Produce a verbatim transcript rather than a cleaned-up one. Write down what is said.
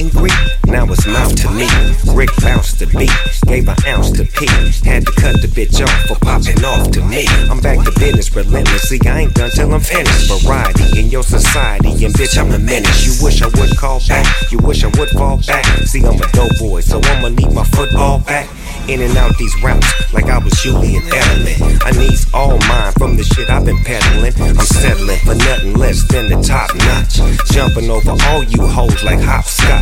and greet. Now it's mouth to me. Rick bounced the beat, gave an ounce to P. Had to cut the bitch off for popping off to me. I'm back to business relentlessly. I ain't done till I'm finished. Variety in your society, and bitch, I'm a menace. You wish I would call back, you wish I would fall back. See, I'm a dope boy, so I'ma need my football back. In and out these routes like I was Julian Edelman. I needs all mine from the shit I've been peddling. I'm settling for nothing less than the top notch. Jumping over all you hoes like hopscotch.